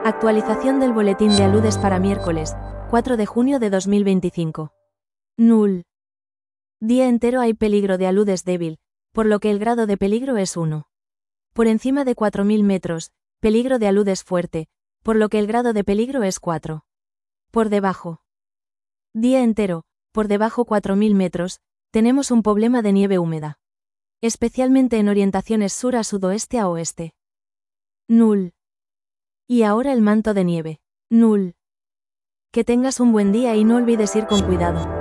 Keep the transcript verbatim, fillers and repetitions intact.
Actualización del boletín de aludes para miércoles, cuatro de junio de dos mil veinticinco. Null. Día entero hay peligro de aludes débil, por lo que el grado de peligro es uno. Por encima de cuatro mil metros, peligro de aludes fuerte, por lo que el grado de peligro es cuatro. Por debajo. Día entero, por debajo cuatro mil metros, tenemos un problema de nieve húmeda. Especialmente en orientaciones sur a sudoeste a oeste. Null. Y ahora el manto de nieve. Null. Que tengas un buen día y no olvides ir con cuidado.